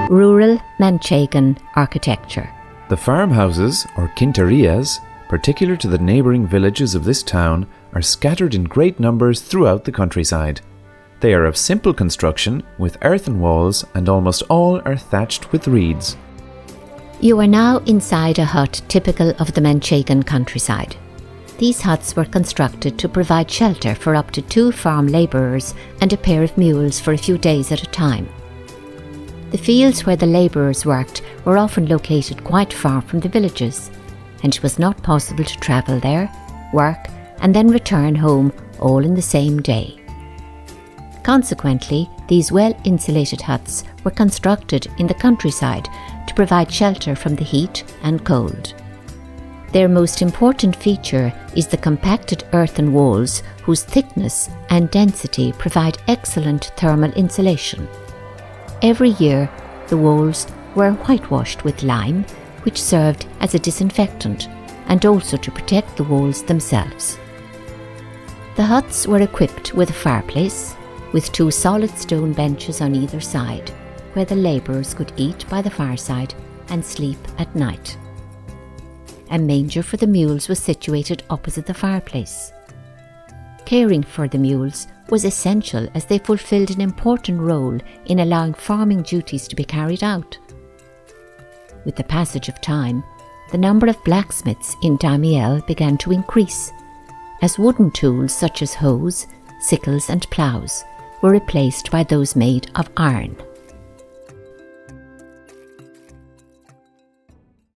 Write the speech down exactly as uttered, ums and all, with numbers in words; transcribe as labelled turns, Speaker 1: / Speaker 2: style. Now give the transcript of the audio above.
Speaker 1: Rural Manchegan architecture.
Speaker 2: The farmhouses, or quintarillas, particular to the neighbouring villages of this town, are scattered in great numbers throughout the countryside. They are of simple construction, with earthen walls, and almost all are thatched with reeds.
Speaker 1: You are now inside a hut typical of the Manchegan countryside. These huts were constructed to provide shelter for up to two farm labourers and a pair of mules for a few days at a time. The fields where the labourers worked were often located quite far from the villages, and it was not possible to travel there, work, and then return home all in the same day. Consequently, these well-insulated huts were constructed in the countryside to provide shelter from the heat and cold. Their most important feature is the compacted earthen walls, whose thickness and density provide excellent thermal insulation. Every year, the walls were whitewashed with lime, which served as a disinfectant and also to protect the walls themselves. The huts were equipped with a fireplace, with two solid stone benches on either side, where the labourers could eat by the fireside and sleep at night. A manger for the mules was situated opposite the fireplace. Caring for the mules was essential as they fulfilled an important role in allowing farming duties to be carried out. With the passage of time, the number of blacksmiths in Daimiel began to increase, as wooden tools such as hoes, sickles and ploughs were replaced by those made of iron.